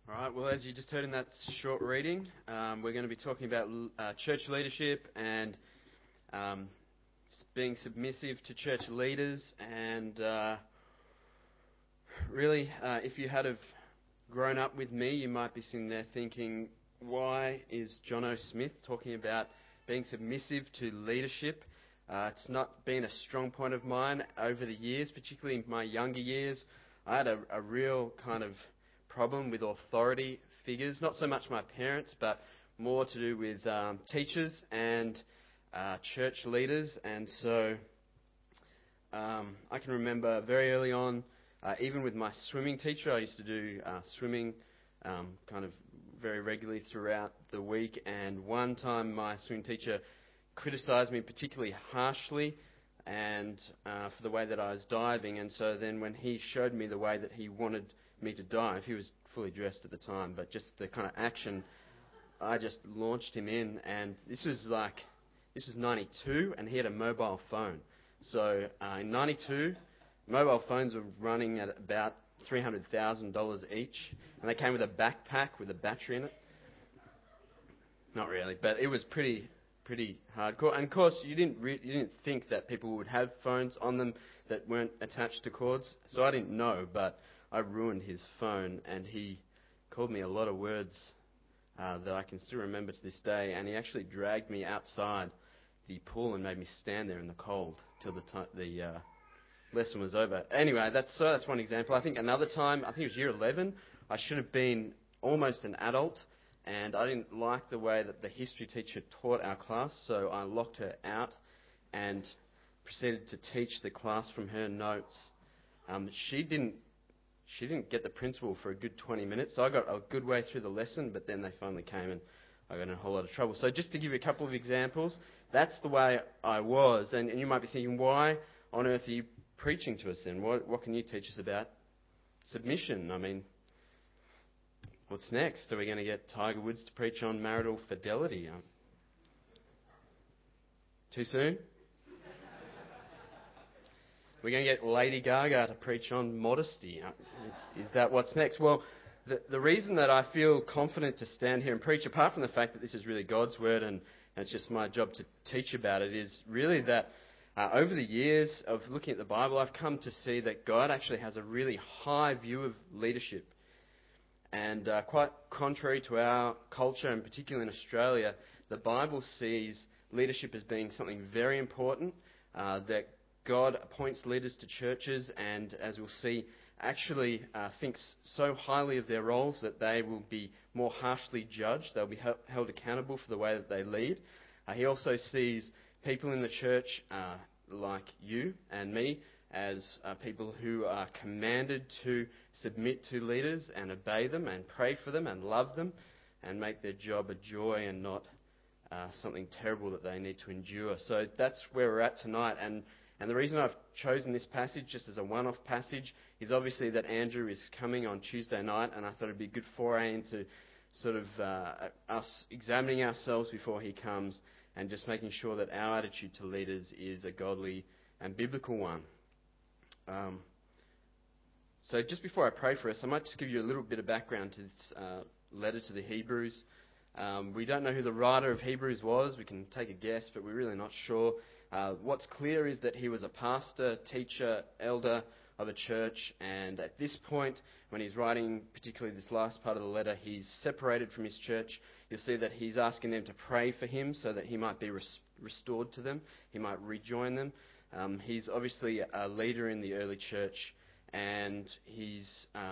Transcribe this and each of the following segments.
All right, well, as you just heard in that short reading, we're going to be talking about church leadership and being submissive to church leaders. And really, if you had have grown up with me, you might be sitting there thinking, why is John O. Smith talking about being submissive to leadership? It's not been a strong point of mine over the years, particularly in my younger years. I had a real kind of problem with authority figures, not so much my parents, but more to do with teachers and church leaders. And so I can remember very early on, even with my swimming teacher, I used to do swimming kind of very regularly throughout the week. And one time my swimming teacher criticised me particularly harshly and for the way that I was diving. And so then when he showed me the way that he wanted me to dive, he was fully dressed at the time, but just the kind of action, I just launched him in. And this was 92, and he had a mobile phone. So in 92, mobile phones were running at about $300,000 each, and they came with a backpack with a battery in it. Not really, but it was pretty hardcore. And of course, you didn't think that people would have phones on them that weren't attached to cords. So I didn't know, but I ruined his phone, and he called me a lot of words that I can still remember to this day. And he actually dragged me outside the pool and made me stand there in the cold till the lesson was over. Anyway, that's one example. I think another time, I think it was year 11, I should have been almost an adult, and I didn't like the way that the history teacher taught our class, so I locked her out and proceeded to teach the class from her notes. She didn't get the principal for a good 20 minutes, so I got a good way through the lesson, but then they finally came and I got in a whole lot of trouble. So just to give you a couple of examples, that's the way I was. And you might be thinking, why on earth are you preaching to us then? What can you teach us about submission? I mean, what's next? Are we going to get Tiger Woods to preach on marital fidelity? Too soon? We're going to get Lady Gaga to preach on modesty. Is that what's next? Well, the reason that I feel confident to stand here and preach, apart from the fact that this is really God's word and it's just my job to teach about it, is really that over the years of looking at the Bible, I've come to see that God actually has a really high view of leadership. And quite contrary to our culture, and particularly in Australia, the Bible sees leadership as being something very important, that God appoints leaders to churches, and as we'll see, actually thinks so highly of their roles that they will be more harshly judged. They'll be held accountable for the way that they lead. He also sees people in the church like you and me as people who are commanded to submit to leaders and obey them and pray for them and love them and make their job a joy and not something terrible that they need to endure. So that's where we're at tonight. And the reason I've chosen this passage just as a one-off passage is obviously that Andrew is coming on Tuesday night, and I thought it'd be a good foray into sort of us examining ourselves before he comes and just making sure that our attitude to leaders is a godly and biblical one. So just before I pray for us, I might just give you a little bit of background to this letter to the Hebrews. We don't know who the writer of Hebrews was. We can take a guess, but we're really not sure. What's clear is that he was a pastor, teacher, elder of a church, and at this point, when he's writing particularly this last part of the letter, he's separated from his church. You'll see that he's asking them to pray for him so that he might be restored to them, he might rejoin them. He's obviously a leader in the early church, and he's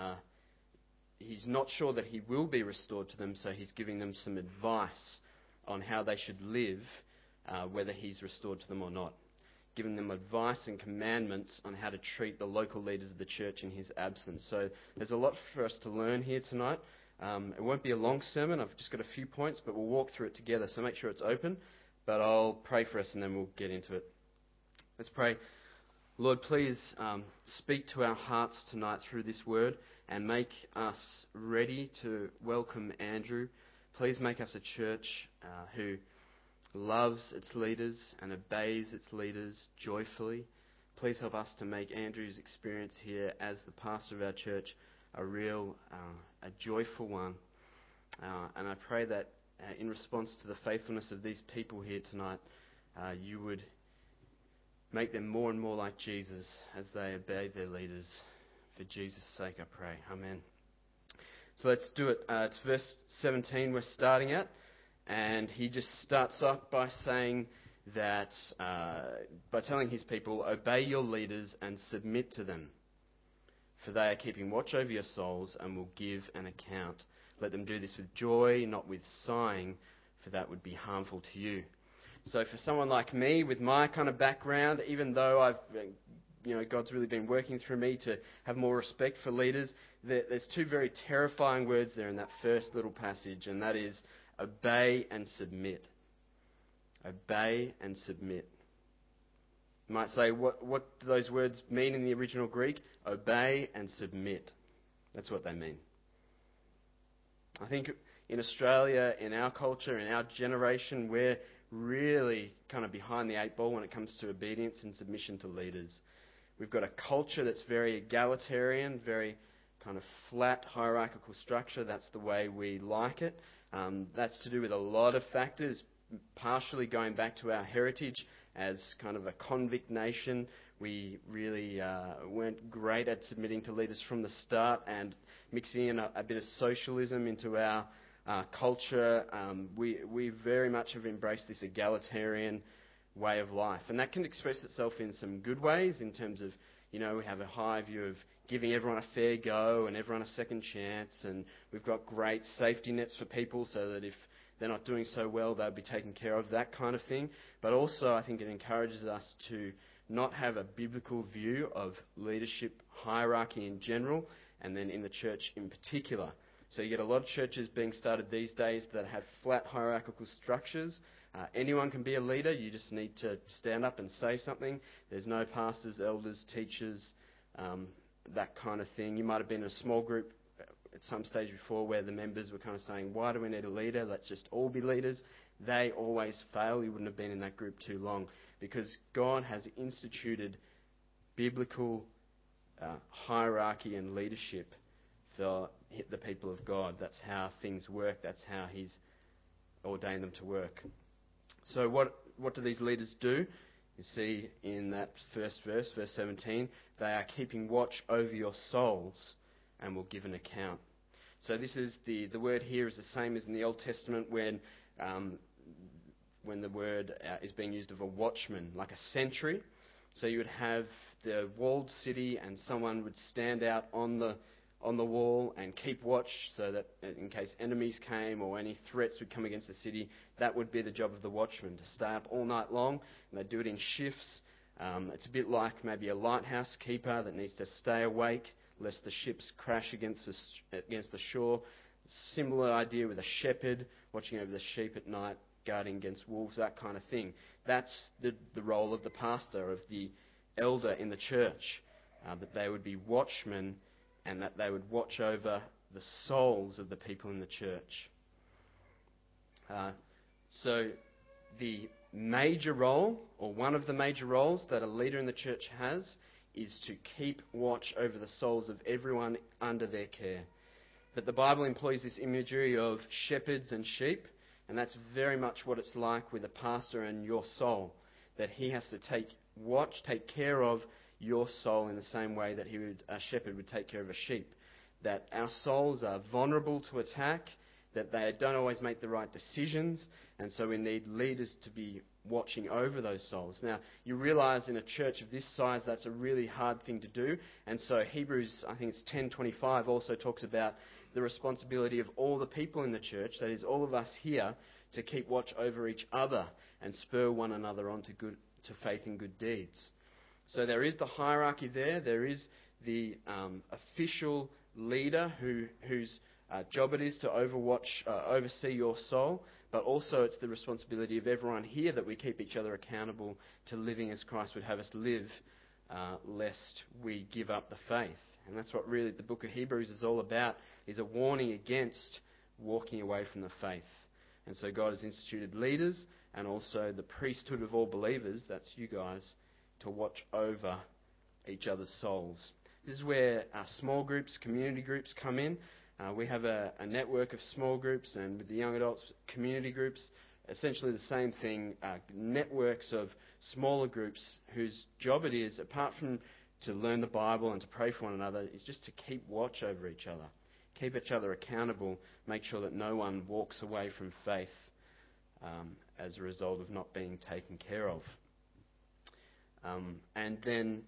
not sure that he will be restored to them, so he's giving them some advice on how they should live, whether he's restored to them or not. Giving them advice and commandments on how to treat the local leaders of the church in his absence. So there's a lot for us to learn here tonight. It won't be a long sermon. I've just got a few points, but we'll walk through it together. So make sure it's open. But I'll pray for us and then we'll get into it. Let's pray. Lord, please speak to our hearts tonight through this word and make us ready to welcome Andrew. Please make us a church who loves its leaders and obeys its leaders joyfully. Please help us to make Andrew's experience here as the pastor of our church a real, a joyful one. And I pray that in response to the faithfulness of these people here tonight, you would make them more and more like Jesus as they obey their leaders. For Jesus' sake, I pray. Amen. So let's do it. It's verse 17 we're starting at. And he just starts off by saying that, by telling his people, obey your leaders and submit to them. For they are keeping watch over your souls and will give an account. Let them do this with joy, not with sighing, for that would be harmful to you. So for someone like me, with my kind of background, even though God's really been working through me to have more respect for leaders, there's two very terrifying words there in that first little passage, and that is obey and submit. Obey and submit. You might say, what do those words mean in the original Greek? Obey and submit. That's what they mean. I think in Australia, in our culture, in our generation, we're really kind of behind the eight ball when it comes to obedience and submission to leaders. We've got a culture that's very egalitarian, very kind of flat hierarchical structure. That's the way we like it. That's to do with a lot of factors, partially going back to our heritage as kind of a convict nation. We really weren't great at submitting to leaders from the start, and mixing in a bit of socialism into our culture. We very much have embraced this egalitarian way of life, and that can express itself in some good ways in terms of, we have a high view of giving everyone a fair go and everyone a second chance, and we've got great safety nets for people so that if they're not doing so well, they'll be taken care of, that kind of thing. But also, I think it encourages us to not have a biblical view of leadership hierarchy in general, and then in the church in particular. So you get a lot of churches being started these days that have flat hierarchical structures. Anyone can be a leader. You just need to stand up and say something. There's no pastors, elders, teachers, that kind of thing. You might have been in a small group at some stage before where the members were kind of saying, why do we need a leader? Let's just all be leaders. They always fail. You wouldn't have been in that group too long, because God has instituted biblical hierarchy and leadership for the people of God. That's how things work. That's how He's ordained them to work. So what do these leaders do? You see in that first verse, verse 17, they are keeping watch over your souls and will give an account. So this is the word here is the same as in the Old Testament when the word is being used of a watchman, like a sentry. So you would have the walled city and someone would stand out on the wall and keep watch so that in case enemies came or any threats would come against the city, that would be the job of the watchman, to stay up all night long. And they'd do it in shifts. It's a bit like maybe a lighthouse keeper that needs to stay awake lest the ships crash against the shore. Similar idea with a shepherd watching over the sheep at night, guarding against wolves, that kind of thing. That's the role of the pastor, of the elder in the church, that they would be watchmen and that they would watch over the souls of the people in the church. So the major role, or one of the major roles that a leader in the church has, is to keep watch over the souls of everyone under their care. But the Bible employs this imagery of shepherds and sheep, and that's very much what it's like with a pastor and your soul, that he has to take care of your soul in the same way that a shepherd would take care of a sheep. That our souls are vulnerable to attack, that they don't always make the right decisions, and so we need leaders to be watching over those souls. Now, you realise in a church of this size that's a really hard thing to do, and so Hebrews, I think it's 10:25, also talks about the responsibility of all the people in the church, that is, all of us here, to keep watch over each other and spur one another on to faith and good deeds. So there is the hierarchy there. There is the official leader whose job it is to oversee your soul, but also it's the responsibility of everyone here that we keep each other accountable to living as Christ would have us live, lest we give up the faith. And that's what really the book of Hebrews is all about, is a warning against walking away from the faith. And so God has instituted leaders and also the priesthood of all believers, that's you guys, to watch over each other's souls. This is where small groups, community groups come in. We have a network of small groups, and with the young adults, community groups, essentially the same thing, networks of smaller groups whose job it is, apart from to learn the Bible and to pray for one another, is just to keep watch over each other, keep each other accountable, make sure that no one walks away from faith as a result of not being taken care of. And then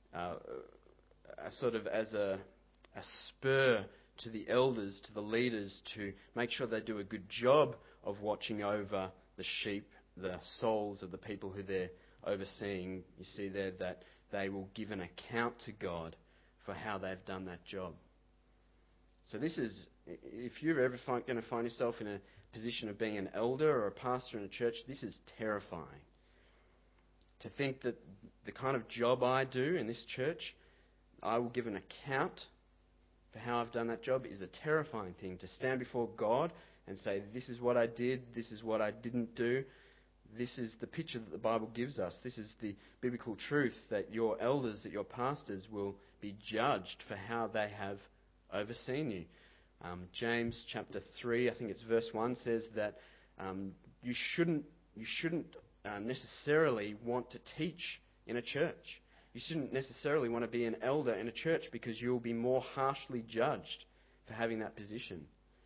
sort of as a spur to the elders, to the leaders, to make sure they do a good job of watching over the sheep, the souls of the people who they're overseeing. You see there that they will give an account to God for how they've done that job. So this is, if you're ever going to find yourself in a position of being an elder or a pastor in a church, this is terrifying. To think that the kind of job I do in this church, I will give an account for how I've done that job, is a terrifying thing. To stand before God and say, this is what I did, this is what I didn't do. This is the picture that the Bible gives us. This is the biblical truth, that your elders, that your pastors will be judged for how they have overseen you. James chapter 3, I think it's verse 1, says that you shouldn't necessarily want to teach in a church. You shouldn't necessarily want to be an elder in a church because you'll be more harshly judged for having that position.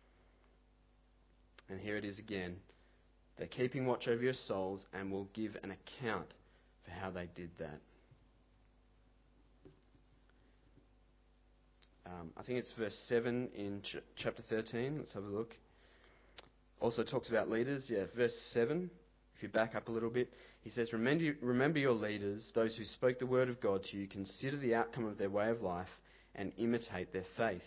And here it is again. They're keeping watch over your souls and will give an account for how they did that. I think it's verse 7 in chapter 13. Let's have a look. Also talks about leaders. Yeah, verse 7. If you back up a little bit, he says, remember your leaders, those who spoke the word of God to you. Consider the outcome of their way of life and imitate their faith.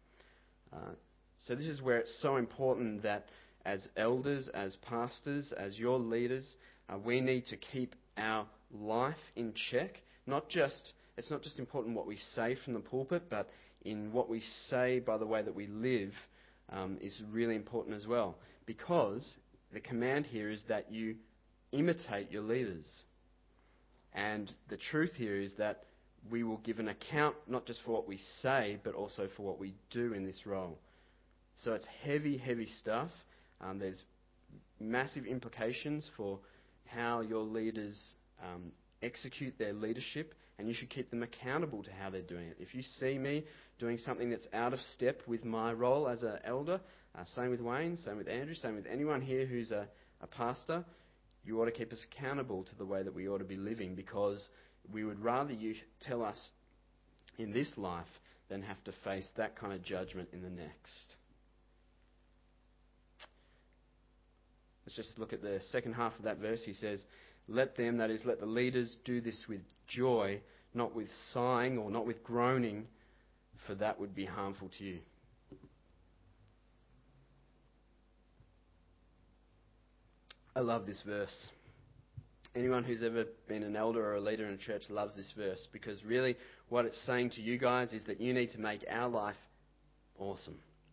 So this is where it's so important that as elders, as pastors, as your leaders, we need to keep our life in check. It's not just important what we say from the pulpit, but in what we say by the way that we live is really important as well. Because the command here is that you imitate your leaders. And the truth here is that we will give an account not just for what we say, but also for what we do in this role. So it's heavy, heavy stuff. There's massive implications for how your leaders execute their leadership, and you should keep them accountable to how they're doing it. If you see me doing something that's out of step with my role as an elder, same with Wayne, same with Andrew, same with anyone here who's a pastor, you ought to keep us accountable to the way that we ought to be living, because we would rather you tell us in this life than have to face that kind of judgment in the next. Let's just look at the second half of that verse. He says, let them, that is, let the leaders do this with joy, not with sighing or not with groaning, for that would be harmful to you. I love this verse. Anyone who's ever been an elder or a leader in a church loves this verse, because really what it's saying to you guys is that you need to make our life awesome.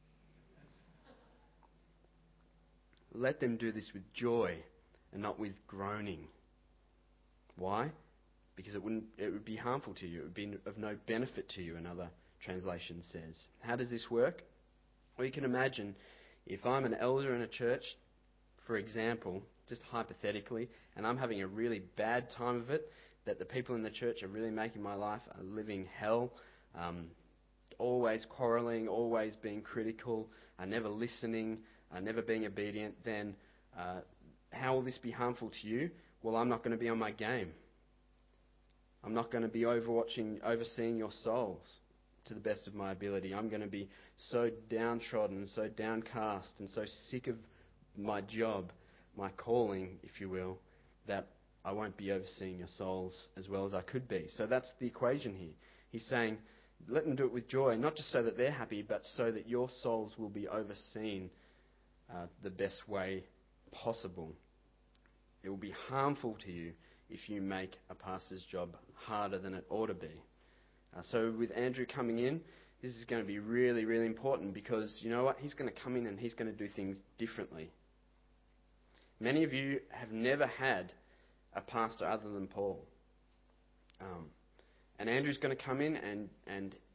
Let them do this with joy and not with groaning. Why? Because it would be harmful to you. It would be of no benefit to you, another translation says. How does this work? Well, you can imagine if I'm an elder in a church, for example, just hypothetically, and I'm having a really bad time of it, that the people in the church are really making my life a living hell, always quarrelling, always being critical, never listening, never being obedient, then how will this be harmful to you? Well, I'm not going to be on my game. I'm not going to be overseeing your souls to the best of my ability. I'm going to be so downtrodden, so downcast, and so sick of my job, my calling, if you will, that I won't be overseeing your souls as well as I could be. So that's the equation here. He's saying, let them do it with joy, not just so that they're happy, but so that your souls will be overseen the best way possible. It will be harmful to you if you make a pastor's job harder than it ought to be. So with Andrew coming in, this is going to be really, really important, because you know what? He's going to come in and he's going to do things differently. Many of you have never had a pastor other than Paul. And Andrew's going to come in and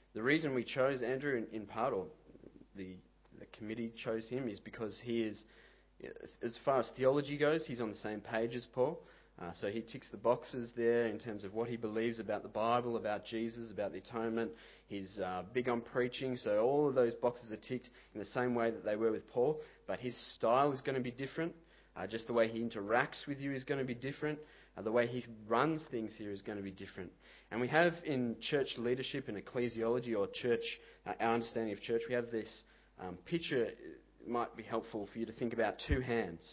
The reason we chose Andrew in part, or the committee chose him, is because he is, as far as theology goes, he's on the same page as Paul. So he ticks the boxes there in terms of what he believes about the Bible, about Jesus, about the atonement. He's big on preaching, so all of those boxes are ticked in the same way that they were with Paul. But his style is going to be different. Just the way he interacts with you is going to be different. The way he runs things here is going to be different. And we have in church leadership and ecclesiology, or church, our understanding of church, we have this picture. It might be helpful for you to think about two hands.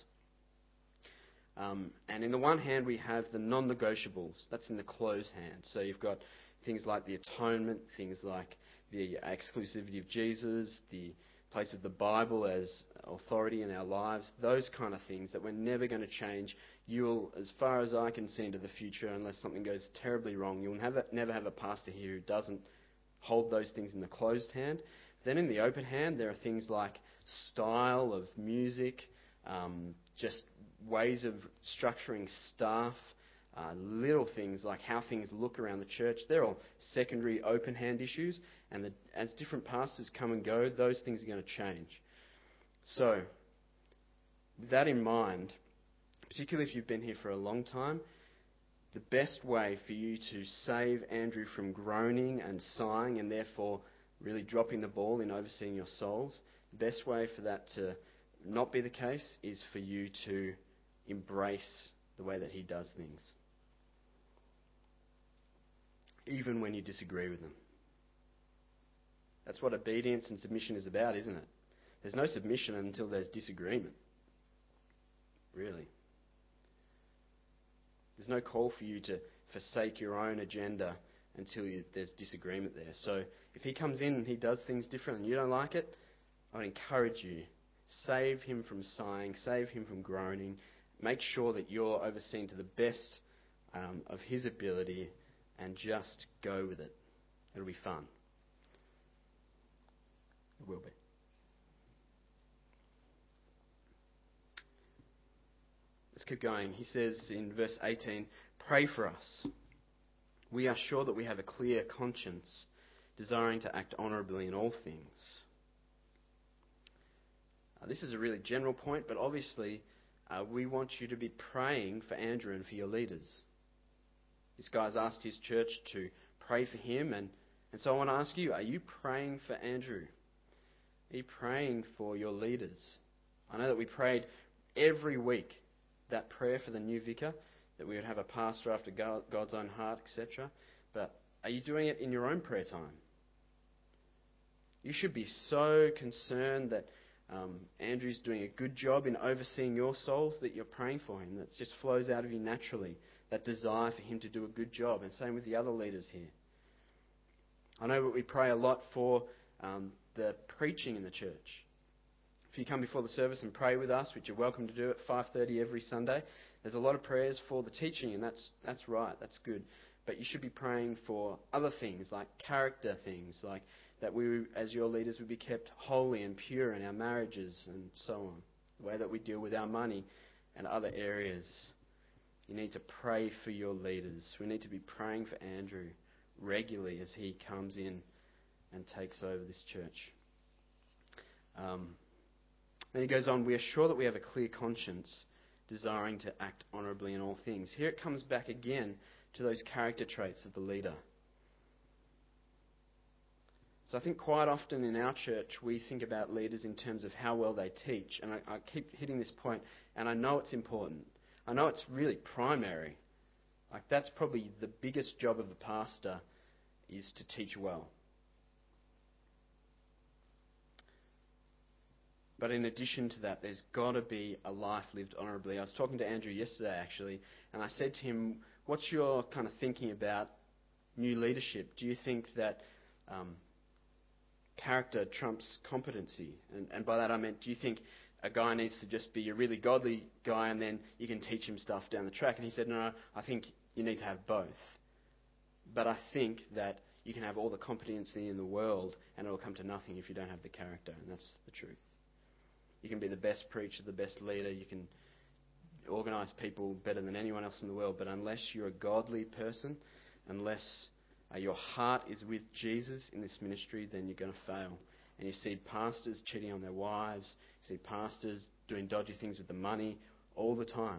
And in the one hand we have the non-negotiables. That's in the closed hand. So you've got things like the atonement, things like the exclusivity of Jesus, the place of the Bible as authority in our lives, those kind of things that we're never going to change. You'll, as far as I can see into the future, unless something goes terribly wrong, you'll never have a pastor here who doesn't hold those things in the closed hand. Then in the open hand, there are things like style of music, just ways of structuring staff, little things like how things look around the church. They're all secondary open hand issues, and as different pastors come and go, those things are going to change. So, with that in mind, particularly if you've been here for a long time, the best way for you to save Andrew from groaning and sighing and therefore really dropping the ball in overseeing your souls, the best way for that to not be the case is for you to embrace the way that he does things, even when you disagree with him. That's what obedience and submission is about, isn't it? There's no submission until there's disagreement. Really. There's no call for you to forsake your own agenda until there's disagreement there. So if he comes in and he does things different and you don't like it, I would encourage you, save him from sighing, save him from groaning. Make sure that you're overseen to the best of his ability and just go with it. It'll be fun. It will be. Let's keep going. He says in verse 18, pray for us. We are sure that we have a clear conscience, desiring to act honourably in all things. This is a really general point, but obviously we want you to be praying for Andrew and for your leaders. This guy's asked his church to pray for him, and so I want to ask you, are you praying for Andrew? Are you praying for your leaders? I know that we prayed every week that prayer for the new vicar, that we would have a pastor after God's own heart, etc. But are you doing it in your own prayer time? You should be so concerned that Andrew's doing a good job in overseeing your souls that you're praying for him. That just flows out of you naturally, that desire for him to do a good job. And same with the other leaders here. I know that we pray a lot for the preaching in the church. If you come before the service and pray with us, which you're welcome to do at 5:30 every Sunday, there's a lot of prayers for the teaching, and that's right, that's good. But you should be praying for other things, like character things, like that we, as your leaders, would be kept holy and pure in our marriages and so on. The way that we deal with our money and other areas. You need to pray for your leaders. We need to be praying for Andrew regularly as he comes in and takes over this church. Then he goes on, we are sure that we have a clear conscience, desiring to act honourably in all things. Here it comes back again to those character traits of the leader. So I think quite often in our church we think about leaders in terms of how well they teach. And I keep hitting this point, and I know it's important. I know it's really primary. Like that's probably the biggest job of the pastor, is to teach well. But in addition to that, there's got to be a life lived honourably. I was talking to Andrew yesterday, actually, and I said to him, what's your kind of thinking about new leadership? Do you think that character trumps competency? And by that I meant, do you think a guy needs to just be a really godly guy and then you can teach him stuff down the track? And he said, no, I think you need to have both. But I think that you can have all the competency in the world and it'll come to nothing if you don't have the character, and that's the truth. You can be the best preacher, the best leader, you can organise people better than anyone else in the world, but unless you're a godly person, unless your heart is with Jesus in this ministry, then you're going to fail. And you see pastors cheating on their wives, you see pastors doing dodgy things with the money all the time.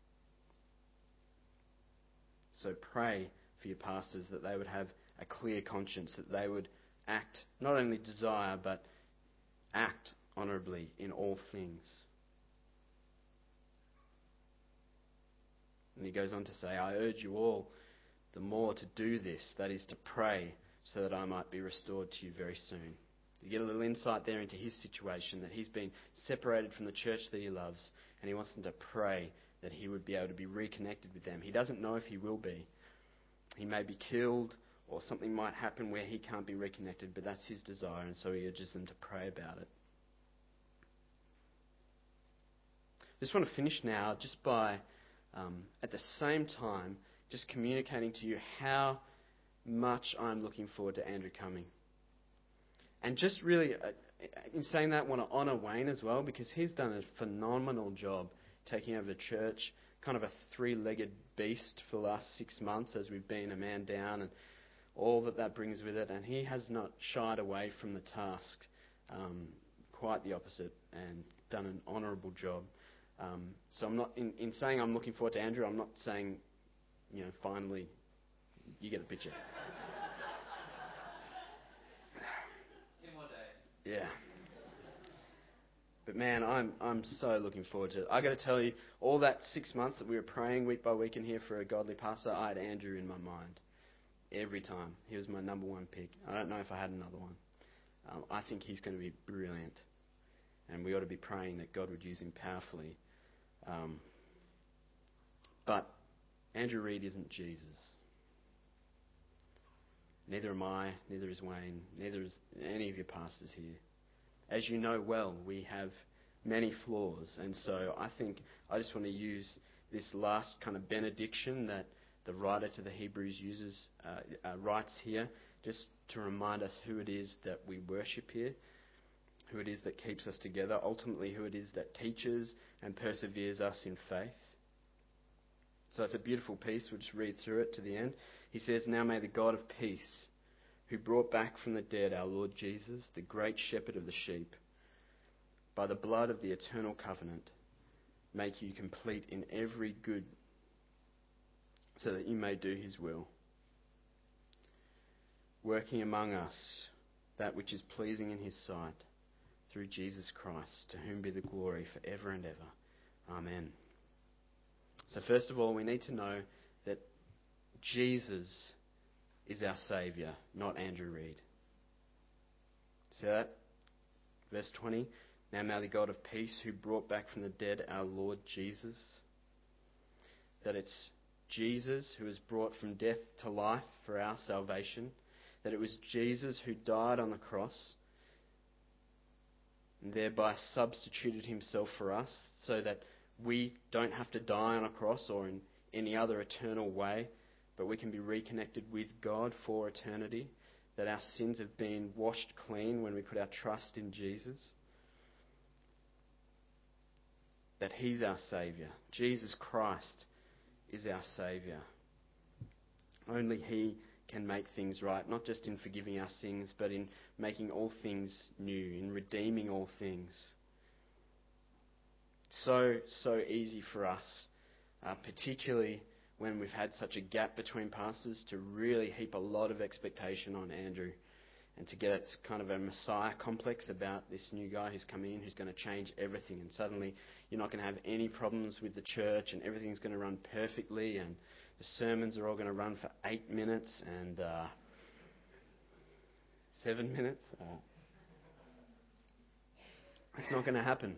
So pray for your pastors that they would have a clear conscience, that they would act, not only desire, but act honourably in all things. And he goes on to say, I urge you all the more to do this, that is to pray, so that I might be restored to you very soon. You get a little insight there into his situation, that he's been separated from the church that he loves, and he wants them to pray that he would be able to be reconnected with them. He doesn't know if he will be. He may be killed, or something might happen where he can't be reconnected, but that's his desire, and so he urges them to pray about it. I just want to finish now just by, at the same time, just communicating to you how much I'm looking forward to Andrew coming. And just really, in saying that, I want to honour Wayne as well, because he's done a phenomenal job taking over the church, kind of a three-legged beast for the last 6 months as we've been a man down and all that brings with it. And he has not shied away from the task, quite the opposite, and done an honourable job. So I'm not, in saying I'm looking forward to Andrew, I'm not saying, finally, you get the picture. 10 more days. Yeah. But man, I'm so looking forward to it. I got to tell you, all that 6 months that we were praying week by week in here for a godly pastor, I had Andrew in my mind. Every time. He was my number one pick. I don't know if I had another one. I think he's going to be brilliant. And we ought to be praying that God would use him powerfully. But Andrew Reid isn't Jesus. Neither am I, neither is Wayne, neither is any of your pastors here. As you know well, we have many flaws, and so I think I just want to use this last kind of benediction that the writer to the Hebrews writes here, just to remind us who it is that we worship here, who it is that keeps us together, ultimately who it is that teaches and perseveres us in faith. So it's a beautiful piece. We'll just read through it to the end. He says, "Now may the God of peace, who brought back from the dead our Lord Jesus, the great shepherd of the sheep, by the blood of the eternal covenant, make you complete in every good, so that you may do his will, working among us that which is pleasing in his sight, through Jesus Christ, to whom be the glory forever and ever. Amen." So first of all, we need to know that Jesus is our Saviour, not Andrew Reid. See that? Verse 20. "Now may the God of peace, who brought back from the dead our Lord Jesus," that it's Jesus who was brought from death to life for our salvation, that it was Jesus who died on the cross and thereby substituted himself for us, so that we don't have to die on a cross or in any other eternal way, but we can be reconnected with God for eternity, that our sins have been washed clean when we put our trust in Jesus, that he's our Saviour. Jesus Christ is our Saviour. Only he can make things right, not just in forgiving our sins, but in making all things new, in redeeming all things. So easy for us, particularly when we've had such a gap between pastors, to really heap a lot of expectation on Andrew and to get kind of a Messiah complex about this new guy who's coming in, who's going to change everything, and suddenly you're not going to have any problems with the church and everything's going to run perfectly and the sermons are all going to run for 8 minutes and 7 minutes. It's not going to happen.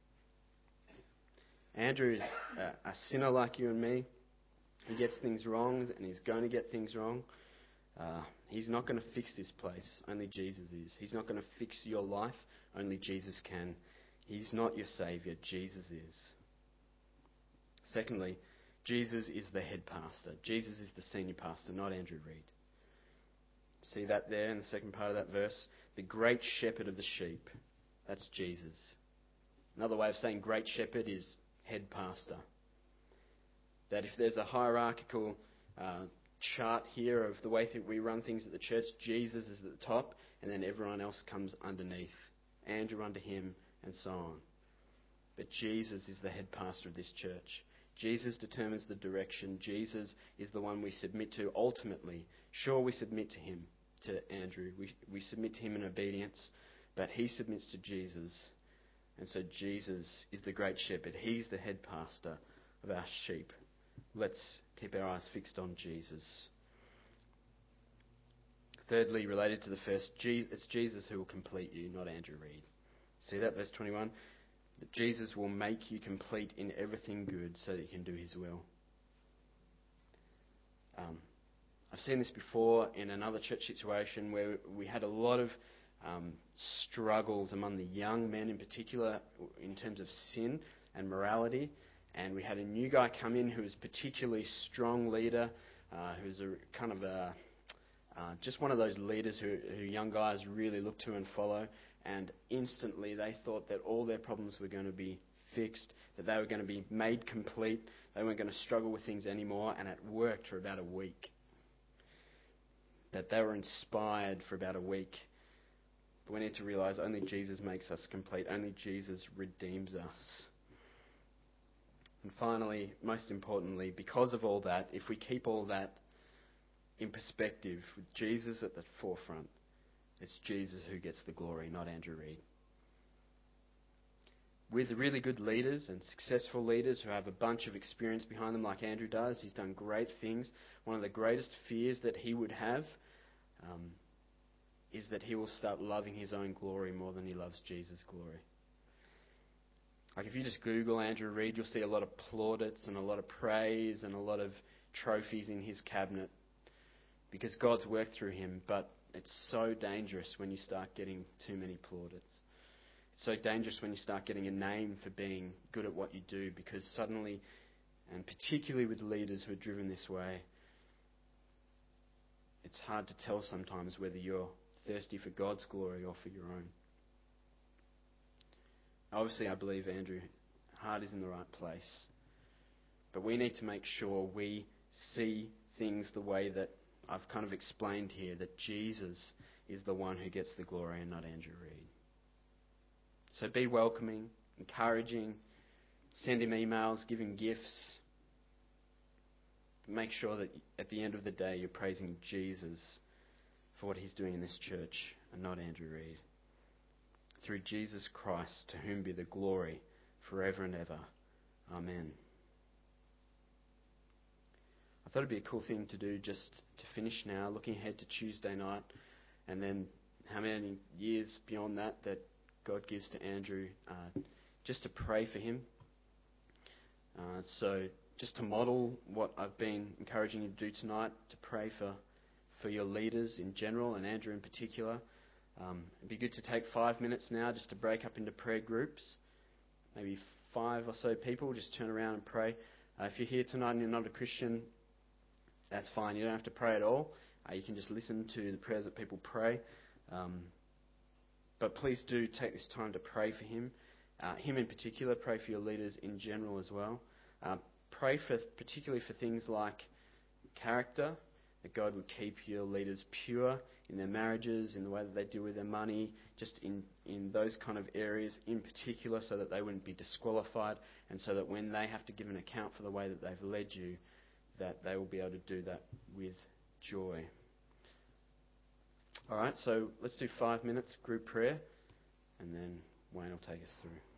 Andrew is a sinner like you and me. He gets things wrong, and he's going to get things wrong. He's not going to fix this place. Only Jesus is. He's not going to fix your life. Only Jesus can. He's not your Saviour. Jesus is. Secondly, Jesus is the head pastor. Jesus is the senior pastor, not Andrew Reid. See that there in the second part of that verse? The great shepherd of the sheep. That's Jesus. Another way of saying great shepherd is head pastor. That if there's a hierarchical chart here of the way that we run things at the church. Jesus is at the top, and then everyone else comes underneath. Andrew under him, and so on. But Jesus is the head pastor of this church. Jesus determines the direction. Jesus is the one we submit to ultimately. Sure, we submit to him, to Andrew. We submit to him in obedience, but he submits to Jesus. And so Jesus is the great shepherd. He's the head pastor of our sheep. Let's keep our eyes fixed on Jesus. Thirdly, related to the first, it's Jesus who will complete you, not Andrew Reid. See that, verse 21? That Jesus will make you complete in everything good so that you can do his will. I've seen this before in another church situation where we had a lot of struggles among the young men in particular in terms of sin and morality. And we had a new guy come in who was a particularly strong leader, who's a kind of just one of those leaders who young guys really look to and follow. And instantly they thought that all their problems were going to be fixed, that they were going to be made complete, they weren't going to struggle with things anymore, and it worked for about a week. That they were inspired for about a week. But we need to realise only Jesus makes us complete, only Jesus redeems us. And finally, most importantly, because of all that, if we keep all that in perspective, with Jesus at the forefront, it's Jesus who gets the glory, not Andrew Reid. With really good leaders and successful leaders who have a bunch of experience behind them like Andrew does, he's done great things. One of the greatest fears that he would have is that he will start loving his own glory more than he loves Jesus' glory. Like if you just Google Andrew Reid, you'll see a lot of plaudits and a lot of praise and a lot of trophies in his cabinet because God's worked through him, but it's so dangerous when you start getting too many plaudits. It's so dangerous when you start getting a name for being good at what you do, because suddenly, and particularly with leaders who are driven this way, it's hard to tell sometimes whether you're thirsty for God's glory or for your own. Obviously, I believe Andrew's heart is in the right place. But we need to make sure we see things the way that I've kind of explained here, that Jesus is the one who gets the glory and not Andrew Reid. So be welcoming, encouraging, send him emails, give him gifts. But make sure that at the end of the day you're praising Jesus for what he's doing in this church and not Andrew Reid. Through Jesus Christ, to whom be the glory forever and ever. Amen. I thought it'd be a cool thing to do just to finish now, looking ahead to Tuesday night, and then how many years beyond that God gives to Andrew, just to pray for him. So just to model what I've been encouraging you to do tonight, to pray for your leaders in general and Andrew in particular. It'd be good to take 5 minutes now just to break up into prayer groups. Maybe 5 or so people, just turn around and pray. If you're here tonight and you're not a Christian, that's fine. You don't have to pray at all. You can just listen to the prayers that people pray. But please do take this time to pray for him. Him in particular, pray for your leaders in general as well. Pray particularly for things like character, that God would keep your leaders pure in their marriages, in the way that they deal with their money, just in those kind of areas in particular, so that they wouldn't be disqualified, and so that when they have to give an account for the way that they've led you, that they will be able to do that with joy. All right, so let's do 5 minutes group prayer, and then Wayne will take us through.